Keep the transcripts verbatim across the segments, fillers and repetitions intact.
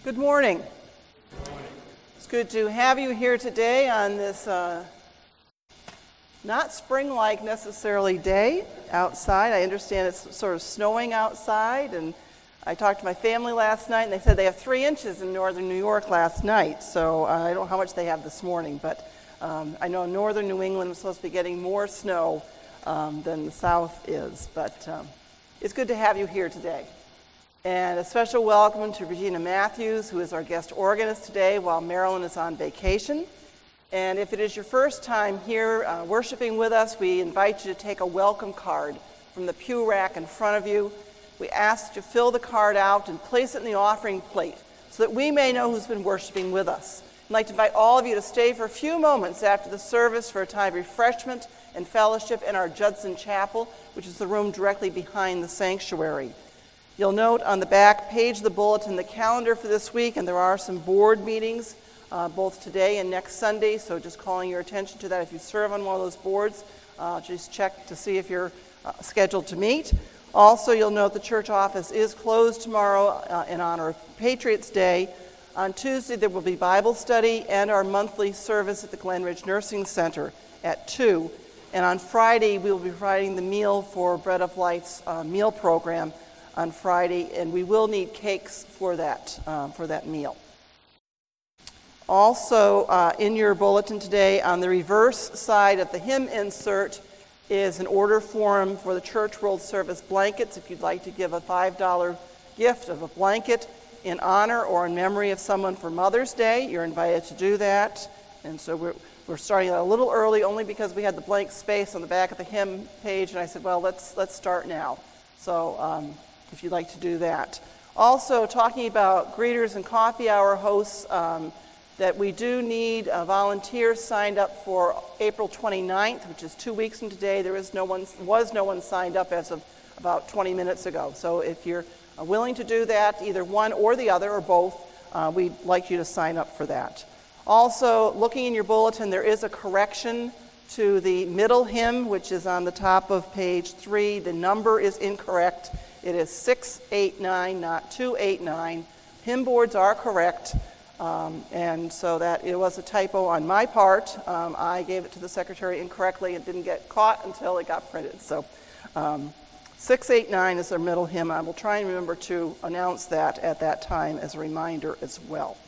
Good morning. It's good to have you here today on this uh, not spring-like necessarily day outside. I understand it's sort of snowing outside, and I talked to my family last night, and they said they have three inches in northern New York last night, so uh, I don't know how much they have this morning, but um, I know northern New England is supposed to be getting more snow um, than the south is, but um, it's good to have you here today. And a special welcome to Regina Matthews, who is our guest organist today while Marilyn is on vacation. And if it is your first time here uh, worshiping with us, we invite you to take a welcome card from the pew rack in front of you. We ask you to fill the card out and place it in the offering plate so that we may know who's been worshiping with us. I'd like to invite all of you to stay for a few moments after the service for a time of refreshment and fellowship in our Judson Chapel, which is the room directly behind the sanctuary. You'll note on the back page of the bulletin the calendar for this week, and there are some board meetings uh, both today and next Sunday, so just calling your attention to that. If you serve on one of those boards, uh, just check to see if you're uh, scheduled to meet. Also, you'll note the church office is closed tomorrow uh, in honor of Patriots Day. On Tuesday, there will be Bible study and our monthly service at the Glen Ridge Nursing Center at two. And on Friday, we will be providing the meal for Bread of Life's uh, meal program on Friday, and we will need cakes for that uh, for that meal. Also, uh, in your bulletin today, on the reverse side of the hymn insert is an order form for the Church World Service blankets. If you'd like to give a five dollar gift of a blanket in honor or in memory of someone for Mother's Day, you're invited to do that. And so we're we're starting a little early, only because we had the blank space on the back of the hymn page, and I said, well, let's let's start now. So. Um, if you'd like to do that. Also, talking about greeters and coffee hour hosts, um, that we do need uh, volunteers signed up for April twenty-ninth, which is two weeks from today. There is no one, was no one signed up as of about twenty minutes ago. So if you're uh, willing to do that, either one or the other or both, uh, we'd like you to sign up for that. Also, looking in your bulletin, there is a correction to the middle hymn, which is on the top of page three. The number is incorrect. It is six eight nine, not two eight nine. Hymn boards are correct, um, and so that it was a typo on my part. Um, I gave it to the secretary incorrectly and didn't get caught until it got printed. So um, six eight nine is our middle hymn. I will try and remember to announce that at that time as a reminder as well.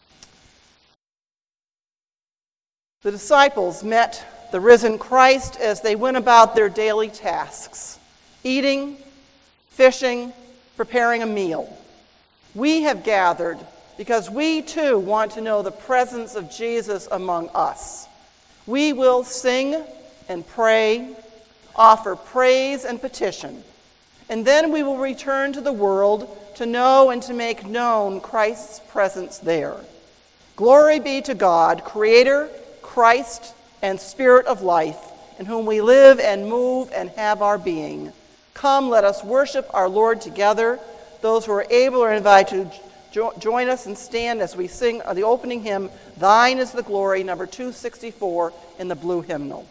The disciples met the risen Christ as they went about their daily tasks, eating, fishing, preparing a meal. We have gathered because we too want to know the presence of Jesus among us. We will sing and pray, offer praise and petition, and then we will return to the world to know and to make known Christ's presence there. Glory be to God, Creator, Christ, and Spirit of life, in whom we live and move and have our being. Come, let us worship our Lord together. Those who are able are invited to jo- join us and stand as we sing the opening hymn, Thine is the Glory, number two sixty-four in the blue hymnal.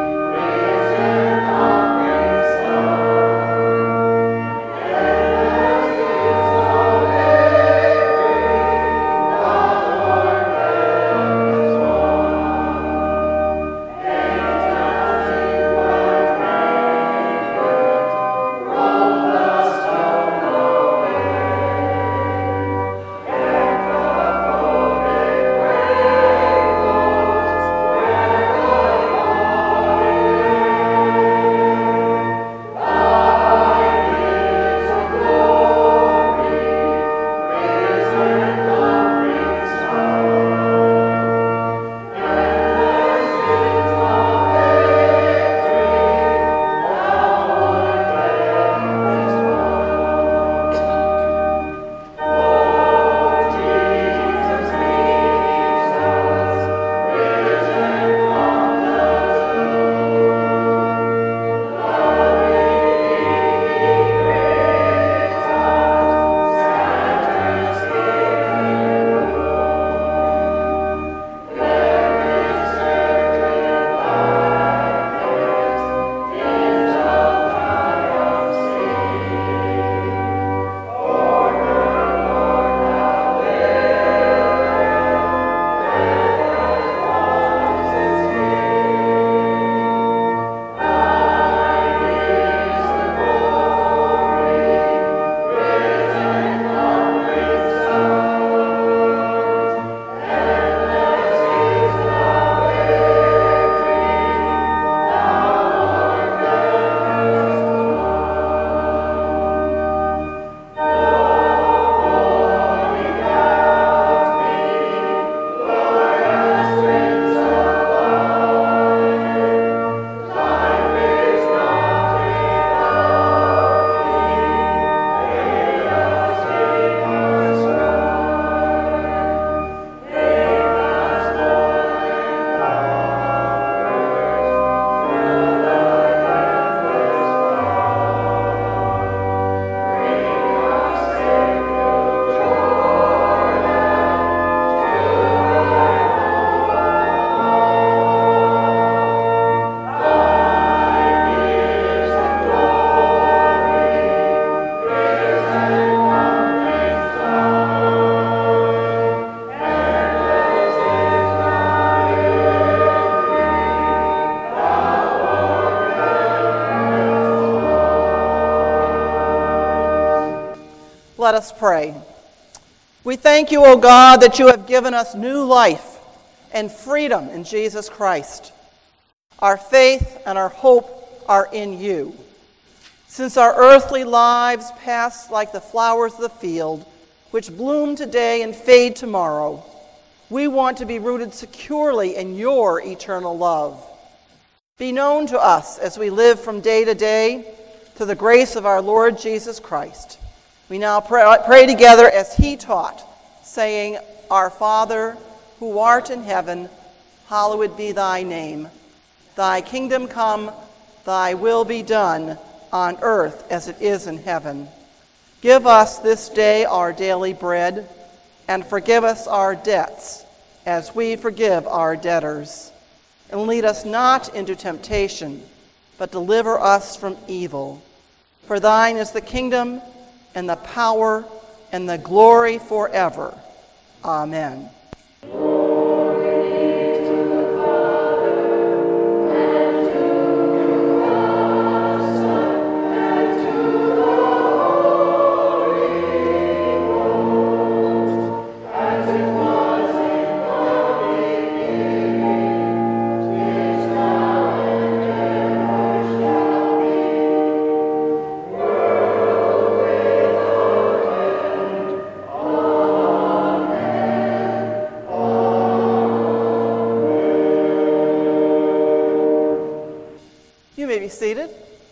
Amen. Let us pray. We thank you, O God, that you have given us new life and freedom in Jesus Christ. Our faith and our hope are in you. Since our earthly lives pass like the flowers of the field, which bloom today and fade tomorrow, we want to be rooted securely in your eternal love. Be known to us as we live from day to day to the grace of our Lord Jesus Christ. We now pray, pray together as he taught, saying, Our Father, who art in heaven, hallowed be thy name. Thy kingdom come, thy will be done, on earth as it is in heaven. Give us this day our daily bread, and forgive us our debts, as we forgive our debtors. And lead us not into temptation, but deliver us from evil. For thine is the kingdom, and the power, and the glory forever. Amen. Seated.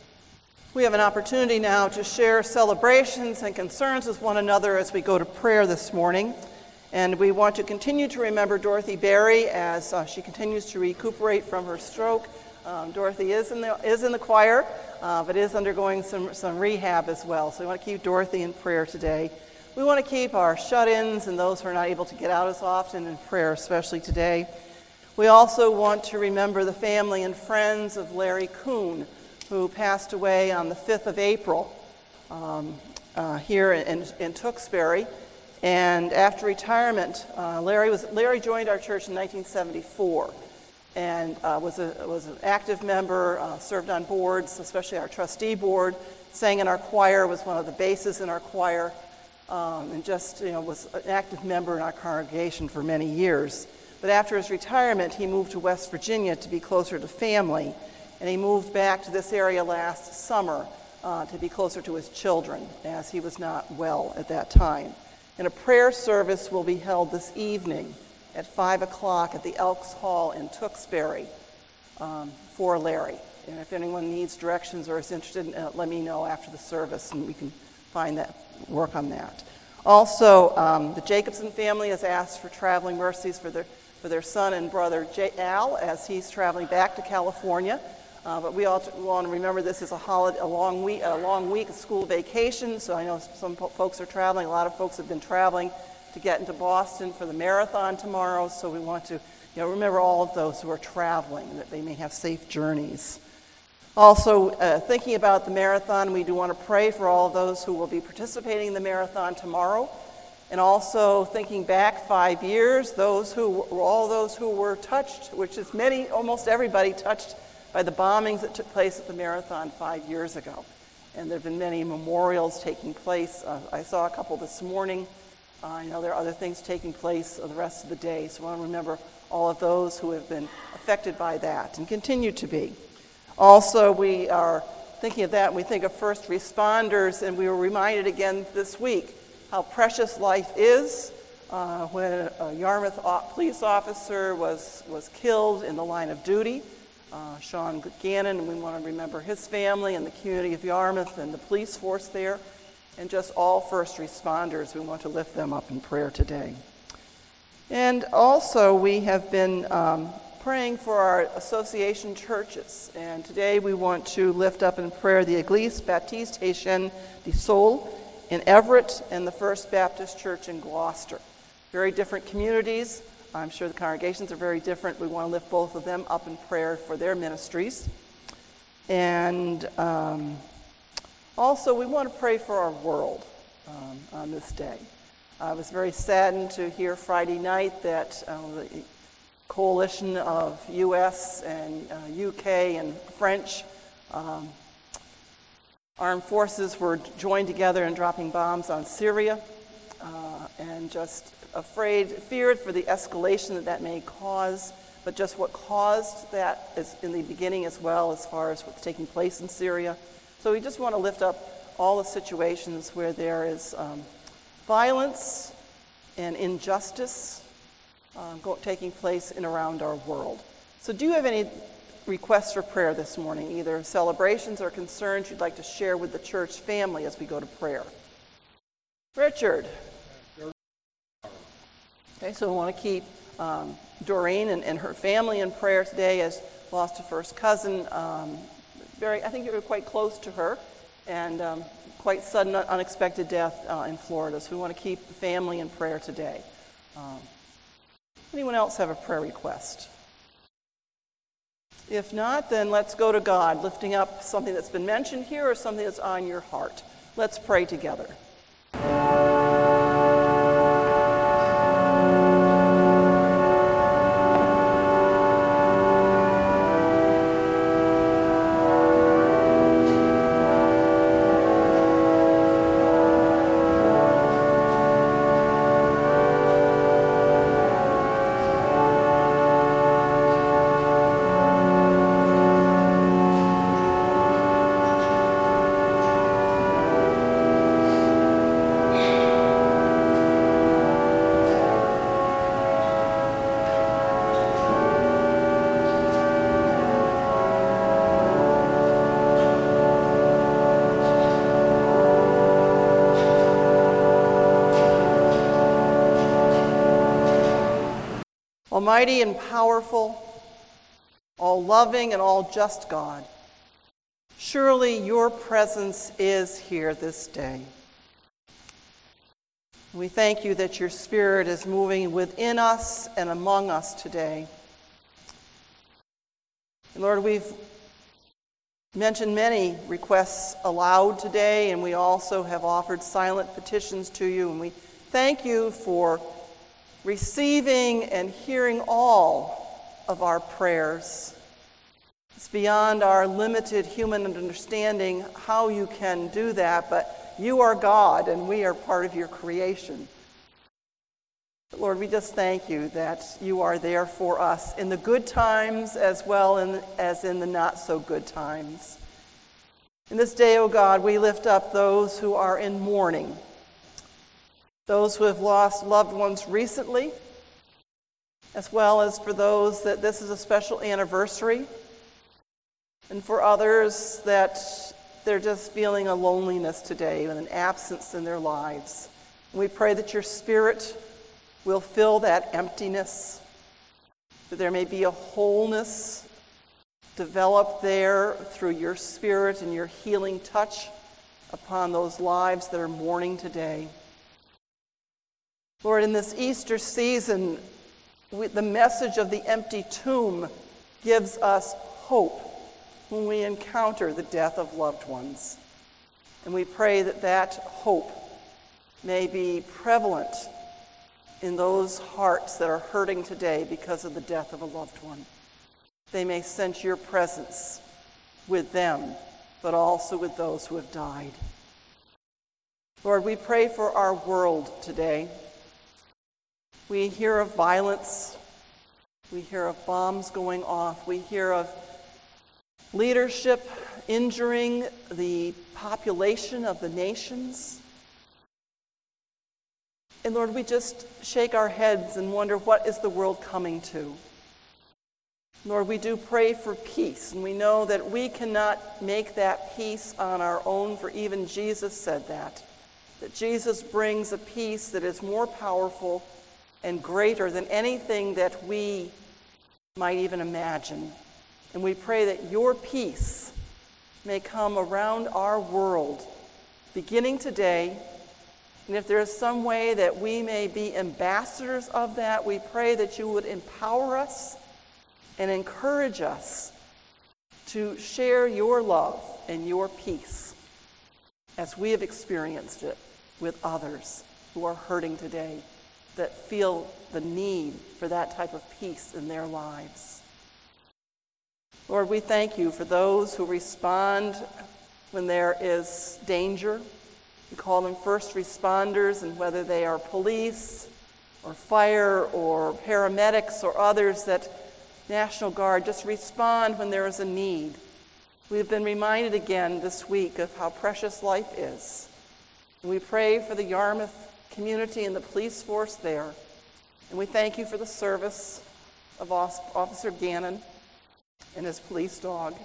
We have an opportunity now to share celebrations and concerns with one another as we go to prayer this morning. And we want to continue to remember Dorothy Berry as uh, she continues to recuperate from her stroke. Um, Dorothy is in the is in the choir, uh, but is undergoing some, some rehab as well. So we want to keep Dorothy in prayer today. We want to keep our shut-ins and those who are not able to get out as often in prayer, especially today. We also want to remember the family and friends of Larry Kuhn, who passed away on the fifth of April um, uh, here in, in Tewksbury. And after retirement, uh, Larry was Larry joined our church in nineteen seventy-four and uh, was a was an active member, uh, served on boards, especially our trustee board, sang in our choir, was one of the basses in our choir, um, and just you know was an active member in our congregation for many years. But after his retirement, he moved to West Virginia to be closer to family, and he moved back to this area last summer uh, to be closer to his children, as he was not well at that time. And a prayer service will be held this evening at five o'clock at the Elks Hall in Tewksbury um, for Larry. And if anyone needs directions or is interested, uh, let me know after the service, and we can find that, work on that. Also, um, the Jacobson family has asked for traveling mercies for their for their son and brother J- Al as he's traveling back to California. Uh, but we all t- want to remember this is a holiday, a long week, a long week of school vacation. So I know some po- folks are traveling. A lot of folks have been traveling to get into Boston for the marathon tomorrow. So we want to, you know, remember all of those who are traveling, and that they may have safe journeys. Also, uh, thinking about the marathon, we do want to pray for all of those who will be participating in the marathon tomorrow. And also thinking back five years, those who all those who were touched, which is many, almost everybody touched by the bombings that took place at the marathon five years ago. And there have been many memorials taking place. Uh, I saw a couple this morning. Uh, I know there are other things taking place the rest of the day. So I want to remember all of those who have been affected by that and continue to be. Also, we are thinking of that, and we think of first responders, and we were reminded again this week how precious life is. Uh, when a Yarmouth police officer was, was killed in the line of duty, uh, Sean Gannon, and we want to remember his family and the community of Yarmouth and the police force there, and just all first responders. We want to lift them up in prayer today. And also, we have been um, praying for our association churches, and today we want to lift up in prayer the Église Baptiste Haitienne du Sol in Everett and the First Baptist Church in Gloucester. Very different communities. I'm sure the congregations are very different. We want to lift both of them up in prayer for their ministries. And um, also, we want to pray for our world um, on this day. I was very saddened to hear Friday night that uh, the coalition of U S and uh, U K and French um, armed forces were joined together in dropping bombs on Syria, uh, and just afraid, feared for the escalation that that may cause, but just what caused that is in the beginning as well, as far as what's taking place in Syria. So we just want to lift up all the situations where there is um, violence and injustice uh, go, taking place in around our world. So do you have any requests for prayer this morning, either celebrations or concerns you'd like to share with the church family as we go to prayer? Richard. Okay, so we want to keep um, Doreen and, and her family in prayer today, as lost a first cousin. Um, very, I think you were quite close to her, and um, quite sudden, unexpected death uh, in Florida. So we want to keep the family in prayer today. Um, anyone else have a prayer request? If not, then let's go to God, lifting up something that's been mentioned here or something that's on your heart. Let's pray together. Almighty and powerful, all-loving and all-just God, surely your presence is here this day. We thank you that your Spirit is moving within us and among us today. And Lord, we've mentioned many requests aloud today, and we also have offered silent petitions to you, and we thank you for receiving and hearing all of our prayers. It's beyond our limited human understanding how you can do that, but you are God and we are part of your creation. But Lord, we just thank you that you are there for us in the good times as well as in the not so good times. In this day, O God, we lift up those who are in mourning, those who have lost loved ones recently, as well as for those that this is a special anniversary, and for others that they're just feeling a loneliness today and an absence in their lives. And we pray that your Spirit will fill that emptiness, that there may be a wholeness developed there through your Spirit and your healing touch upon those lives that are mourning today. Lord, in this Easter season, we, the message of the empty tomb gives us hope when we encounter the death of loved ones. And we pray that that hope may be prevalent in those hearts that are hurting today because of the death of a loved one. They may sense your presence with them, but also with those who have died. Lord, we pray for our world today. We hear of violence. We hear of bombs going off. We hear of leadership injuring the population of the nations. And Lord, we just shake our heads and wonder, what is the world coming to? Lord, we do pray for peace, and we know that we cannot make that peace on our own, for even Jesus said that, that Jesus brings a peace that is more powerful and greater than anything that we might even imagine. And we pray that your peace may come around our world, beginning today. And if there is some way that we may be ambassadors of that, we pray that you would empower us and encourage us to share your love and your peace as we have experienced it with others who are hurting today, that feel the need for that type of peace in their lives. Lord, we thank you for those who respond when there is danger. We call them first responders, and whether they are police or fire or paramedics or others, that National Guard just respond when there is a need. We've been reminded again this week of how precious life is. And we pray for the Yarmouth community and the police force there. And we thank you for the service of Officer Gannon and his police dog.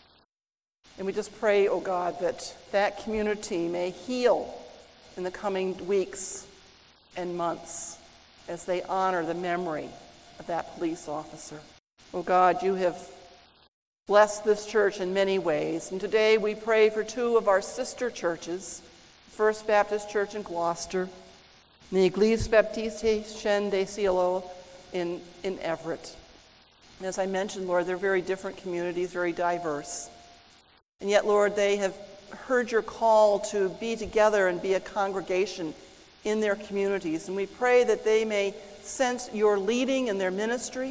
And we just pray, oh God, that that community may heal in the coming weeks and months as they honor the memory of that police officer. Oh God, you have blessed this church in many ways. And today we pray for two of our sister churches, First Baptist Church in Gloucester, and the Église Baptiste Chen des Cielos in, in Everett. And as I mentioned, Lord, they're very different communities, very diverse. And yet, Lord, they have heard your call to be together and be a congregation in their communities. And we pray that they may sense your leading in their ministry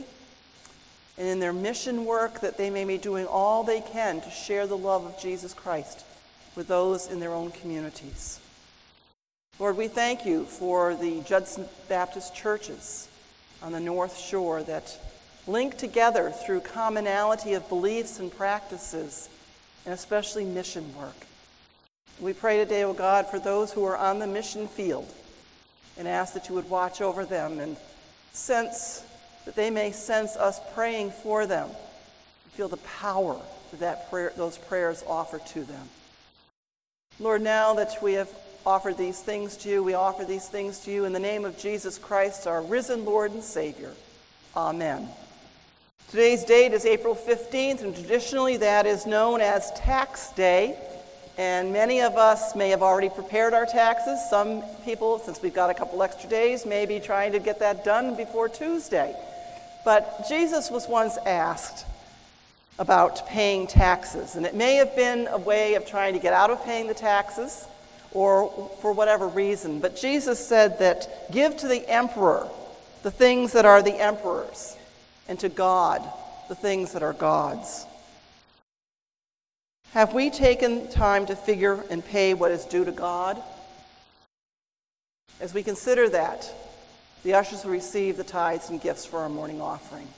and in their mission work, that they may be doing all they can to share the love of Jesus Christ with those in their own communities. Lord, we thank you for the Judson Baptist churches on the North Shore that link together through commonality of beliefs and practices, and especially mission work. We pray today, O God, for those who are on the mission field, and ask that you would watch over them and sense that they may sense us praying for them, and feel the power that, that prayer, those prayers offer to them. Lord, now that we have offered these things to you, we offer these things to you in the name of Jesus Christ, our risen Lord and Savior. Amen. Today's date is April fifteenth, and traditionally that is known as Tax Day. And many of us may have already prepared our taxes. Some people, since we've got a couple extra days, may be trying to get that done before Tuesday. But Jesus was once asked about paying taxes, and it may have been a way of trying to get out of paying the taxes or for whatever reason. But Jesus said that give to the emperor the things that are the emperor's, and to God the things that are God's. Have we taken time to figure and pay what is due to God? As we consider that, the ushers will receive the tithes and gifts for our morning offering.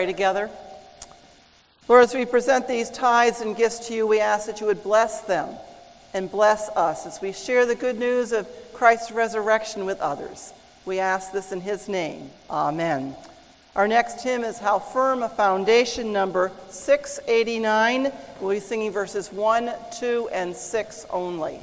pray together. Lord, as we present these tithes and gifts to you, we ask that you would bless them and bless us as we share the good news of Christ's resurrection with others. We ask this in his name. Amen. Our next hymn is How Firm a Foundation, number six eighty-nine. We'll be singing verses one, two, and six only.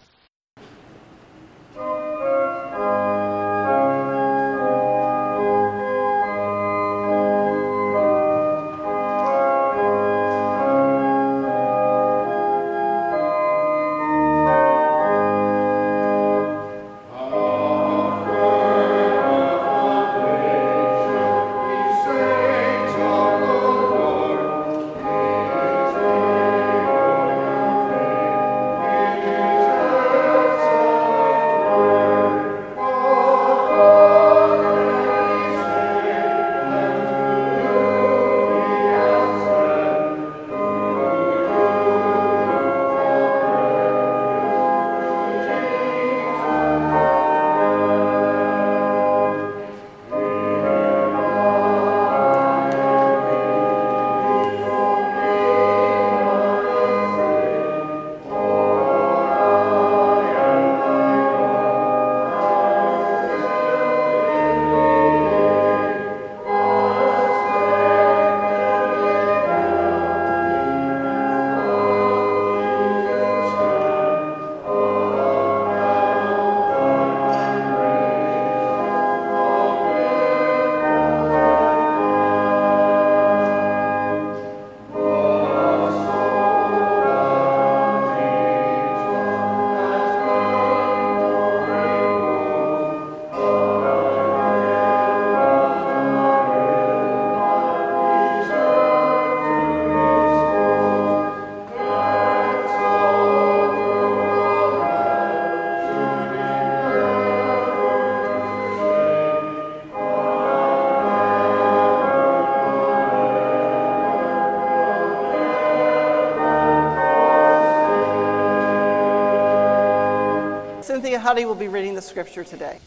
Cynthia Huddy will be reading the scripture today.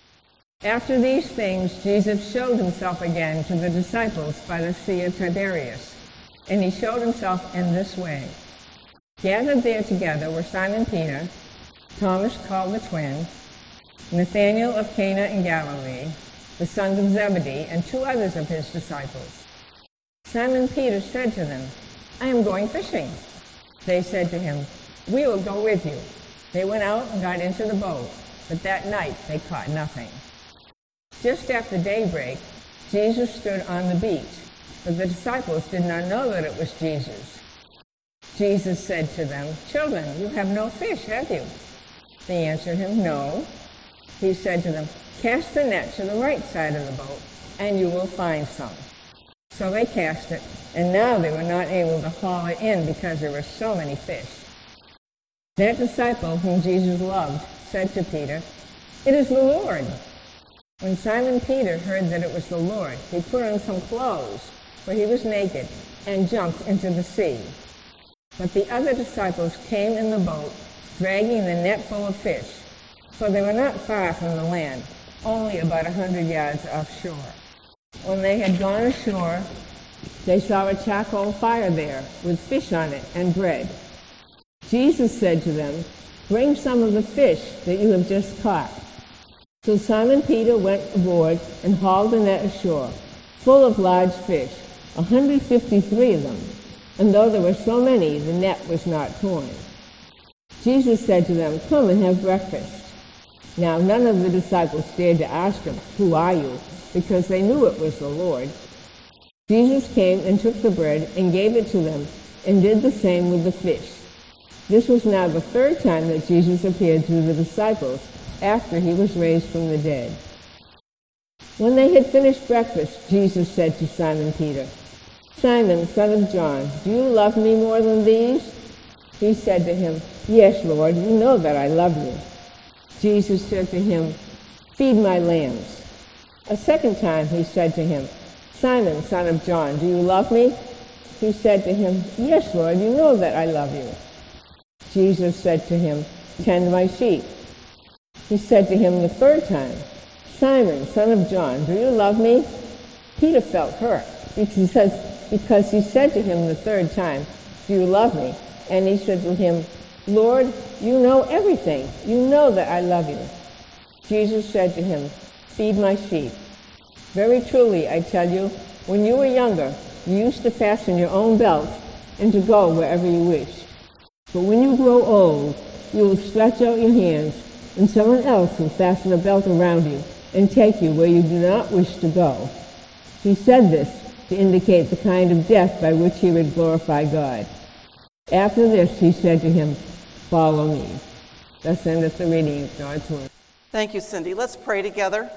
After these things, Jesus showed himself again to the disciples by the Sea of Tiberias, and he showed himself in this way. Gathered there together were Simon Peter, Thomas called the twin, Nathanael of Cana in Galilee, the sons of Zebedee, and two others of his disciples. Simon Peter said to them, "I am going fishing." They said to him, "We will go with you." They went out and got into the boat, but that night they caught nothing. Just after daybreak, Jesus stood on the beach, but the disciples did not know that it was Jesus. Jesus said to them, "Children, you have no fish, have you?" They answered him, "No." He said to them, "Cast the net to the right side of the boat, and you will find some." So they cast it, and now they were not able to haul it in because there were so many fish. That disciple whom Jesus loved said to Peter, "It is the Lord." When Simon Peter heard that it was the Lord, he put on some clothes, for he was naked, and jumped into the sea. But the other disciples came in the boat, dragging the net full of fish, for they were not far from the land, only about a hundred yards offshore. When they had gone ashore, they saw a charcoal fire there, with fish on it and bread. Jesus said to them, "Bring some of the fish that you have just caught." So Simon Peter went aboard and hauled the net ashore, full of large fish, one hundred fifty-three of them. And though there were so many, the net was not torn. Jesus said to them, "Come and have breakfast." Now none of the disciples dared to ask him, "Who are you?" because they knew it was the Lord. Jesus came and took the bread and gave it to them, and did the same with the fish. This was now the third time that Jesus appeared to the disciples after he was raised from the dead. When they had finished breakfast, Jesus said to Simon Peter, "Simon, son of John, do you love me more than these?" He said to him, "Yes, Lord, you know that I love you." Jesus said to him, "Feed my lambs." A second time he said to him, "Simon, son of John, do you love me?" He said to him, "Yes, Lord, you know that I love you." Jesus said to him, "Tend my sheep." He said to him the third time, "Simon, son of John, do you love me?" Peter felt hurt because, because he said to him the third time, "Do you love me?" And he said to him, "Lord, you know everything. You know that I love you." Jesus said to him, "Feed my sheep. Very truly, I tell you, when you were younger, you used to fasten your own belt and to go wherever you wished. But when you grow old, you will stretch out your hands, and someone else will fasten a belt around you and take you where you do not wish to go." He said this to indicate the kind of death by which he would glorify God. After this, he said to him, "Follow me." Thus endeth the reading of God's word. Thank you, Cindy. Let's pray together.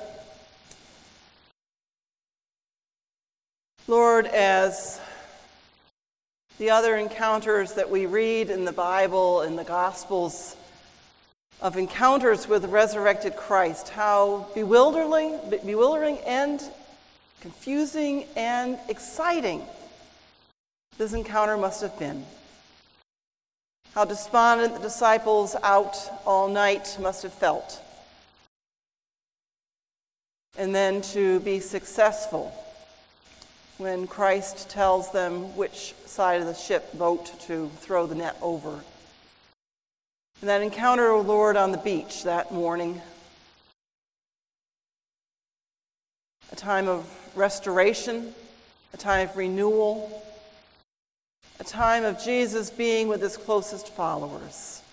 Lord, as the other encounters that we read in the Bible, in the Gospels, of encounters with the resurrected Christ, how bewildering, bewildering and confusing and exciting this encounter must have been. How despondent the disciples out all night must have felt. And then to be successful when Christ tells them which side of the ship boat to throw the net over. And that encounter, O Lord, on the beach that morning, a time of restoration, a time of renewal, a time of Jesus being with his closest followers.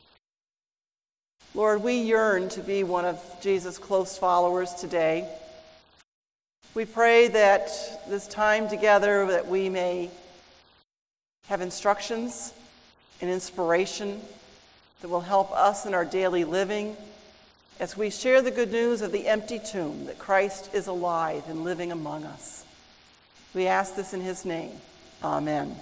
Lord, we yearn to be one of Jesus' close followers today. We pray that this time together that we may have instructions and inspiration that will help us in our daily living as we share the good news of the empty tomb, that Christ is alive and living among us. We ask this in his name. Amen.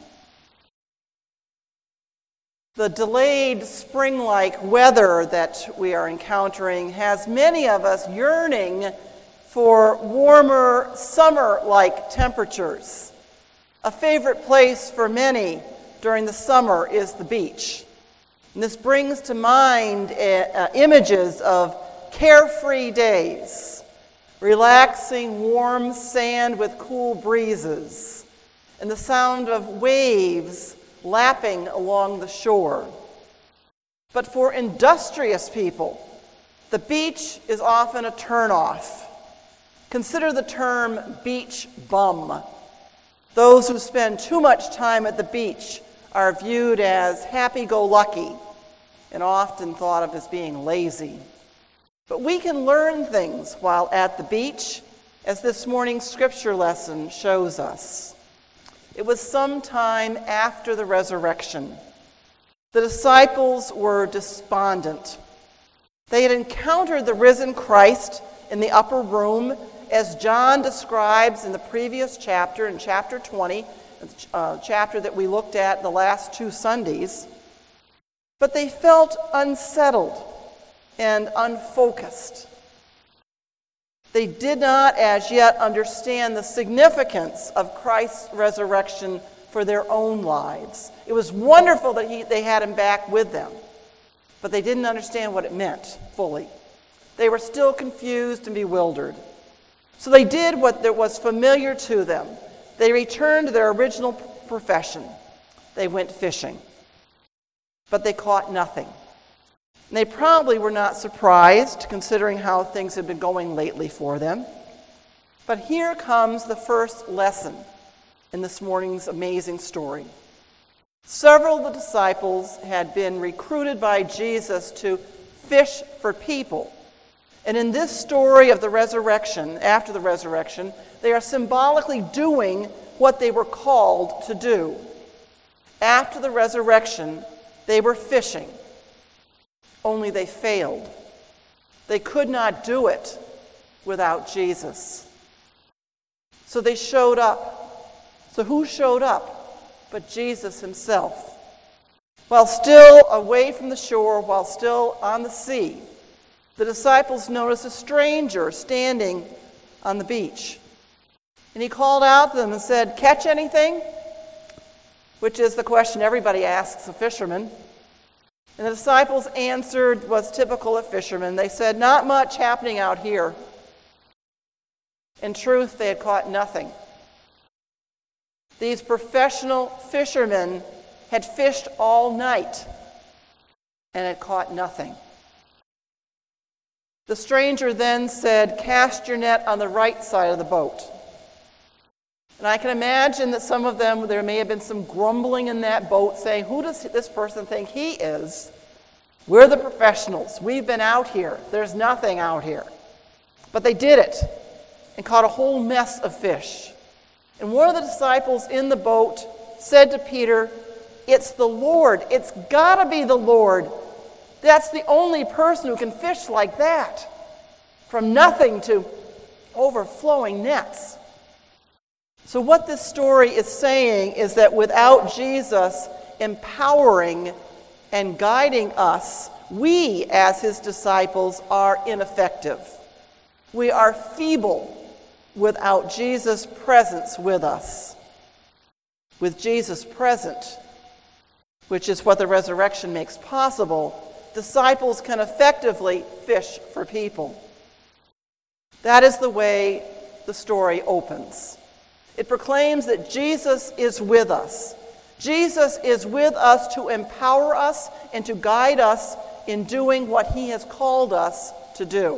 The delayed spring-like weather that we are encountering has many of us yearning for warmer, summer-like temperatures. A favorite place for many during the summer is the beach. And this brings to mind uh, images of carefree days, relaxing warm sand with cool breezes, and the sound of waves lapping along the shore. But for industrious people, the beach is often a turnoff. Consider the term beach bum. Those who spend too much time at the beach are viewed as happy-go-lucky and often thought of as being lazy. But we can learn things while at the beach, as this morning's scripture lesson shows us. It was some time after the resurrection. The disciples were despondent. They had encountered the risen Christ in the upper room, as John describes in the previous chapter, in chapter twenty, a chapter that we looked at the last two Sundays. But they felt unsettled and unfocused. They did not as yet understand the significance of Christ's resurrection for their own lives. It was wonderful that he, they had him back with them, but they didn't understand what it meant fully. They were still confused and bewildered. So they did what was familiar to them. They returned to their original profession. They went fishing. But they caught nothing. And they probably were not surprised, considering how things had been going lately for them. But here comes the first lesson in this morning's amazing story. Several of the disciples had been recruited by Jesus to fish for people. And in this story of the resurrection, after the resurrection, they are symbolically doing what they were called to do. After the resurrection, they were fishing, only they failed. They could not do it without Jesus. So they showed up. So who showed up but Jesus himself? While still away from the shore, while still on the sea, the disciples noticed a stranger standing on the beach. And he called out to them and said, "Catch anything?" Which is the question everybody asks a fisherman. And the disciples answered what's typical of fishermen. They said, "Not much happening out here." In truth, they had caught nothing. These professional fishermen had fished all night and had caught nothing. The stranger then said, "Cast your net on the right side of the boat." And I can imagine that some of them, there may have been some grumbling in that boat saying, "Who does this person think he is? We're the professionals. We've been out here. There's nothing out here." But they did it and caught a whole mess of fish. And one of the disciples in the boat said to Peter, "It's the Lord. It's got to be the Lord. That's the only person who can fish like that." From nothing to overflowing nets. So what this story is saying is that without Jesus empowering and guiding us, we as his disciples are ineffective. We are feeble without Jesus' presence with us. With Jesus present, which is what the resurrection makes possible, disciples can effectively fish for people. That is the way the story opens. It proclaims that Jesus is with us. Jesus is with us to empower us and to guide us in doing what he has called us to do.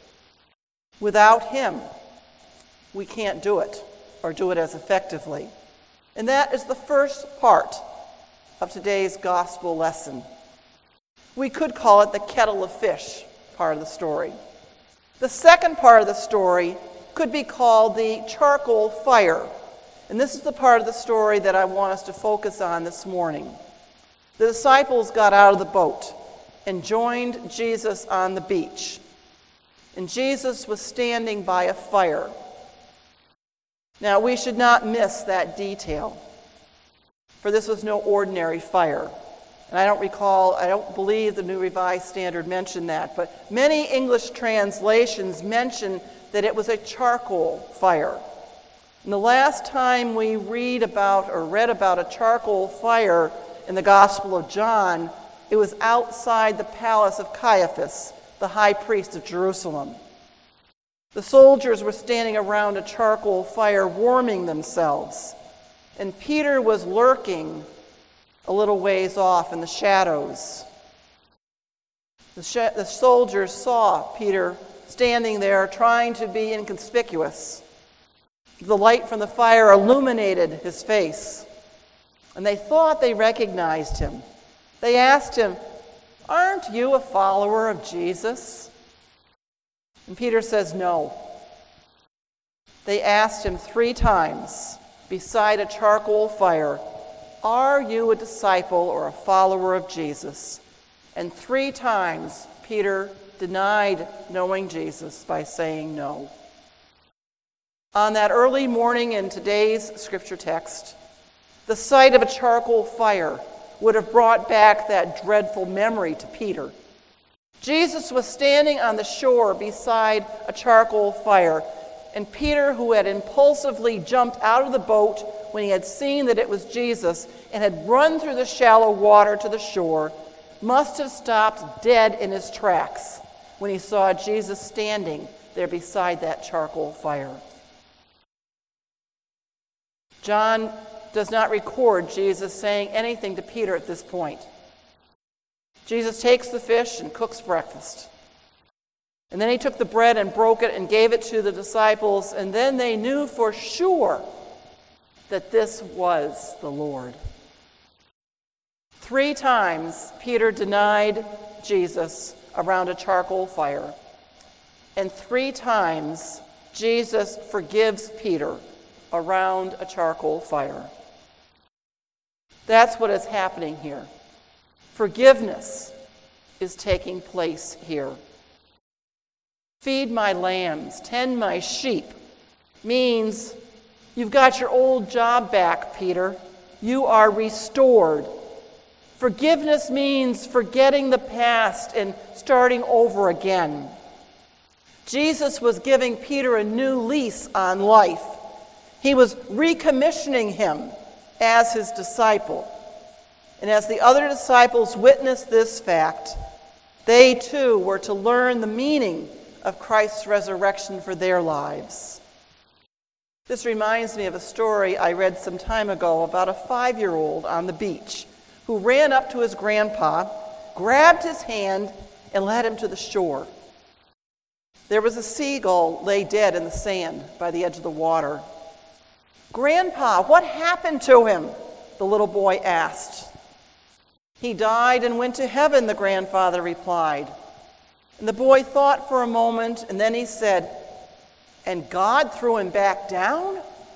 Without him, we can't do it or do it as effectively. And that is the first part of today's gospel lesson. We could call it the kettle of fish part of the story. The second part of the story could be called the charcoal fire. And this is the part of the story that I want us to focus on this morning. The disciples got out of the boat and joined Jesus on the beach. And Jesus was standing by a fire. Now, we should not miss that detail, for this was no ordinary fire. And I don't recall, I don't believe the New Revised Standard mentioned that, but many English translations mention that it was a charcoal fire. And the last time we read about or read about a charcoal fire in the Gospel of John, it was outside the palace of Caiaphas, the high priest of Jerusalem. The soldiers were standing around a charcoal fire warming themselves, and Peter was lurking a little ways off in the shadows. The, sh- the soldiers saw Peter standing there trying to be inconspicuous. The light from the fire illuminated his face, and they thought they recognized him. They asked him, "Aren't you a follower of Jesus?" And Peter says no. They asked him three times beside a charcoal fire, "Are you a disciple or a follower of Jesus?" And three times Peter denied knowing Jesus by saying no. On that early morning in today's scripture text, the sight of a charcoal fire would have brought back that dreadful memory to Peter. Jesus was standing on the shore beside a charcoal fire, and Peter, who had impulsively jumped out of the boat when he had seen that it was Jesus and had run through the shallow water to the shore, must have stopped dead in his tracks when he saw Jesus standing there beside that charcoal fire. John does not record Jesus saying anything to Peter at this point. Jesus takes the fish and cooks breakfast. And then he took the bread and broke it and gave it to the disciples, and then they knew for sure that this was the Lord. Three times Peter denied Jesus around a charcoal fire, and three times Jesus forgives Peter around a charcoal fire. That's what is happening here. Forgiveness is taking place here. Feed my lambs, tend my sheep means you've got your old job back, Peter. You are restored. Forgiveness means forgetting the past and starting over again. Jesus was giving Peter a new lease on life. He was recommissioning him as his disciple. And as the other disciples witnessed this fact, they too were to learn the meaning of Christ's resurrection for their lives. This reminds me of a story I read some time ago about a five-year-old on the beach who ran up to his grandpa, grabbed his hand, and led him to the shore. There was a seagull lay dead in the sand by the edge of the water. "Grandpa, what happened to him?" the little boy asked. "He died and went to heaven," the grandfather replied. And the boy thought for a moment, and then he said, "And God threw him back down?"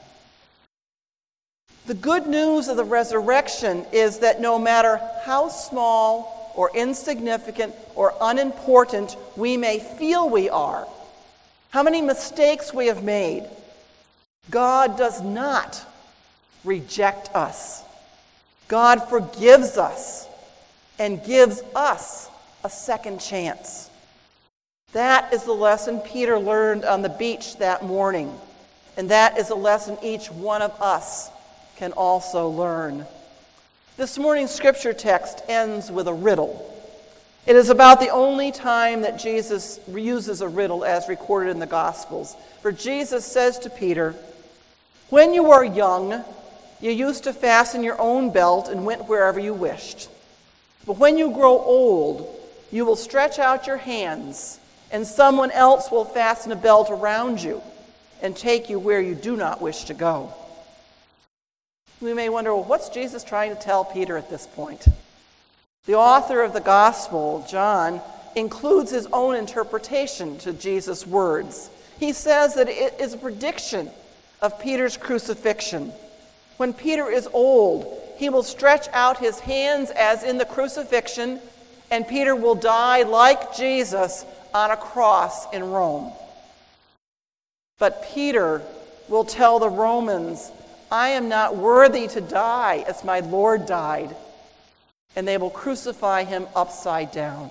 The good news of the resurrection is that no matter how small or insignificant or unimportant we may feel we are, how many mistakes we have made, God does not reject us. God forgives us and gives us a second chance. That is the lesson Peter learned on the beach that morning, and that is a lesson each one of us can also learn. This morning's scripture text ends with a riddle. It is about the only time that Jesus uses a riddle as recorded in the Gospels. For Jesus says to Peter, "When you were young, you used to fasten your own belt and went wherever you wished. But when you grow old, you will stretch out your hands, and someone else will fasten a belt around you and take you where you do not wish to go." We may wonder, well, what's Jesus trying to tell Peter at this point? The author of the Gospel, John, includes his own interpretation to Jesus' words. He says that it is a prediction of Peter's crucifixion. When Peter is old, he will stretch out his hands as in the crucifixion, and Peter will die like Jesus on a cross in Rome. But Peter will tell the Romans, "I am not worthy to die as my Lord died," and they will crucify him upside down.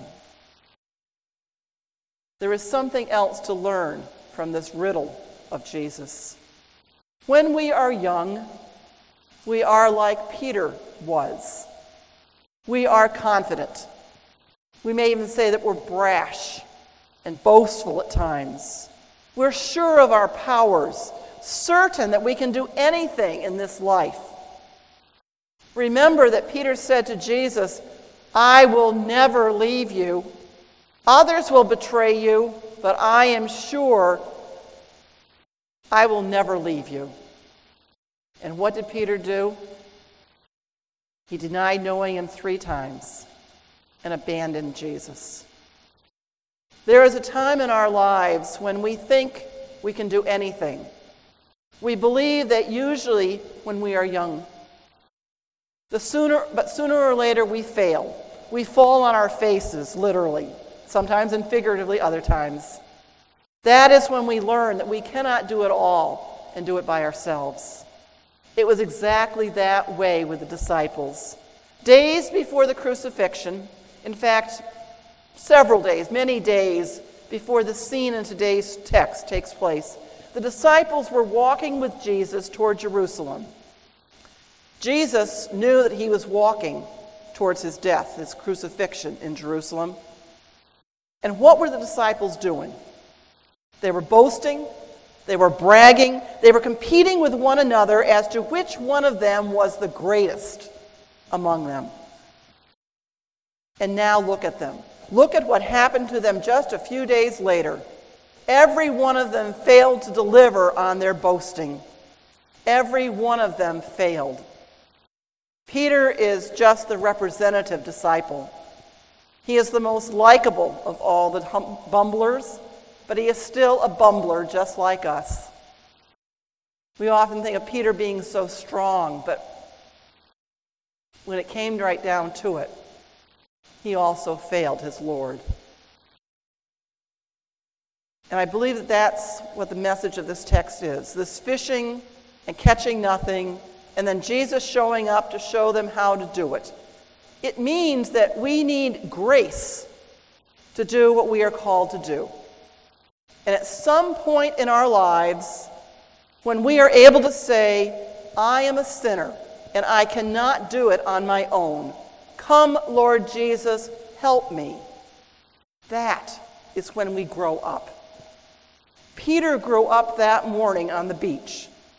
There is something else to learn from this riddle of Jesus. When we are young, we are like Peter was. We are confident. We may even say that we're brash and boastful at times. We're sure of our powers, certain that we can do anything in this life. Remember that Peter said to Jesus, "I will never leave you. Others will betray you, but I am sure I will never leave you." And what did Peter do? He denied knowing him three times and abandoned Jesus. There is a time in our lives when we think we can do anything. We believe that usually when we are young. The sooner, but sooner or later we fail. We fall on our faces, literally, sometimes and figuratively other times. That is when we learn that we cannot do it all and do it by ourselves. It was exactly that way with the disciples. Days before the crucifixion, in fact, several days, many days before the scene in today's text takes place, the disciples were walking with Jesus toward Jerusalem. Jesus knew that he was walking towards his death, his crucifixion in Jerusalem. And what were the disciples doing? They were boasting, they were bragging, they were competing with one another as to which one of them was the greatest among them. And now look at them. Look at what happened to them just a few days later. Every one of them failed to deliver on their boasting. Every one of them failed. Peter is just the representative disciple. He is the most likable of all the hum- bumblers, but he is still a bumbler just like us. We often think of Peter being so strong, but when it came right down to it, he also failed his Lord. And I believe that that's what the message of this text is. This fishing and catching nothing, and then Jesus showing up to show them how to do it. It means that we need grace to do what we are called to do. And at some point in our lives, when we are able to say, "I am a sinner, and I cannot do it on my own. Come, Lord Jesus, help me." That is when we grow up. Peter grew up that morning on the beach.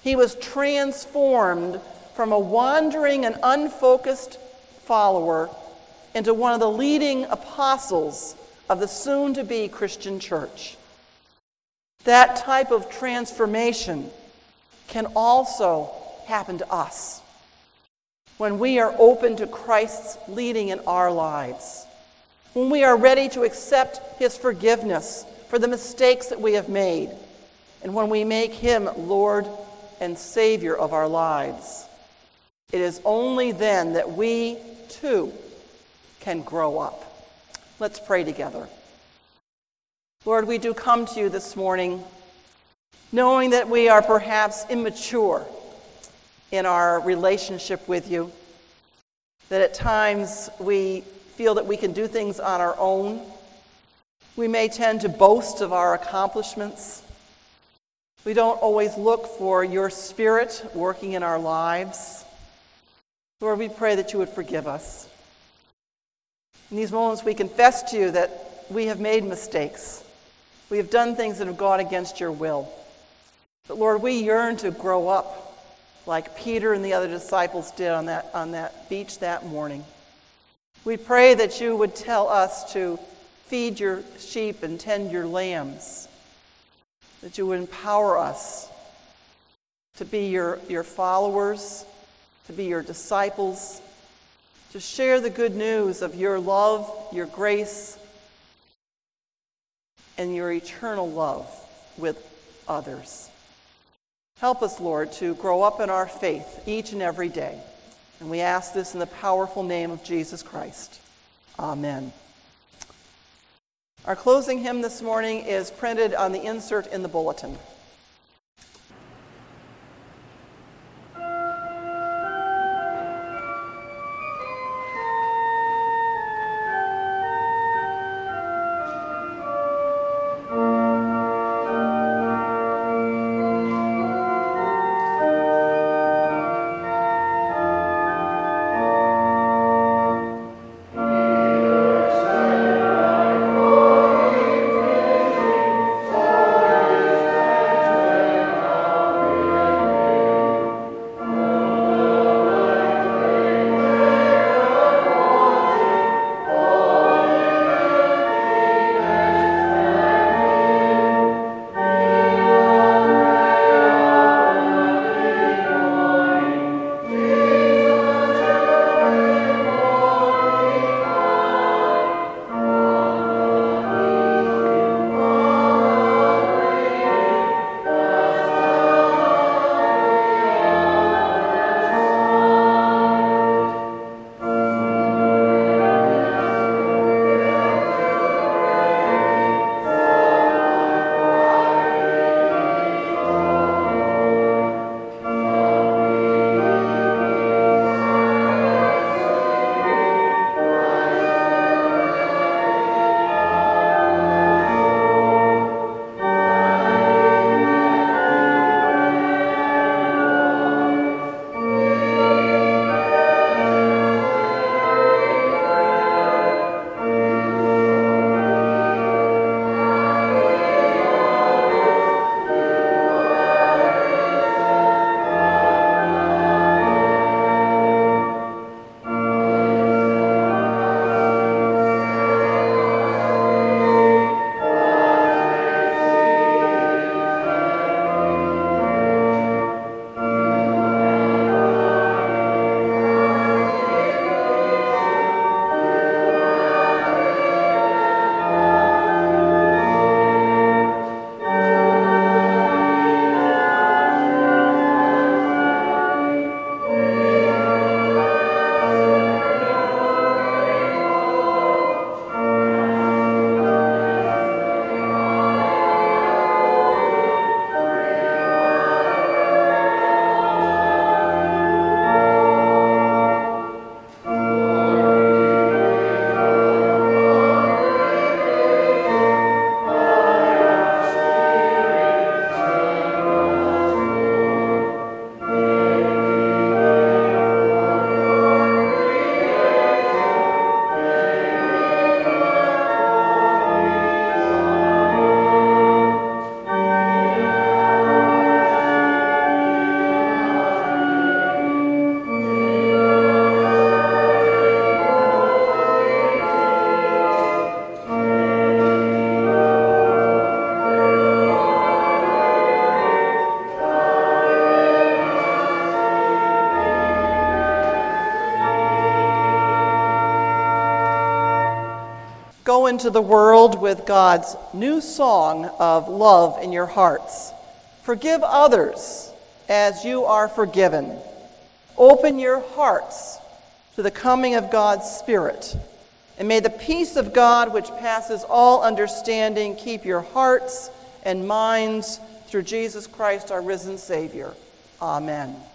He was transformed from a wandering and unfocused follower into one of the leading apostles of the soon-to-be Christian church. That type of transformation can also happen to us when we are open to Christ's leading in our lives, when we are ready to accept his forgiveness for the mistakes that we have made, and when we make him Lord and Savior of our lives. It is only then that we, too, can grow up. Let's pray together. Lord, we do come to you this morning knowing that we are perhaps immature in our relationship with you, that at times we feel that we can do things on our own. We may tend to boast of our accomplishments. We don't always look for your Spirit working in our lives. Lord, we pray that you would forgive us. In these moments, we confess to you that we have made mistakes. We have done things that have gone against your will. But Lord, we yearn to grow up like Peter and the other disciples did on that, on that beach that morning. We pray that you would tell us to feed your sheep and tend your lambs, that you would empower us to be your, your followers, to be your disciples, to share the good news of your love, your grace, and your eternal love with others. Help us, Lord, to grow up in our faith each and every day. And we ask this in the powerful name of Jesus Christ. Amen. Our closing hymn this morning is printed on the insert in the bulletin. Thank you. Go into the world with God's new song of love in your hearts. Forgive others as you are forgiven. Open your hearts to the coming of God's Spirit. And may the peace of God, which passes all understanding, keep your hearts and minds through Jesus Christ, our risen Savior. Amen.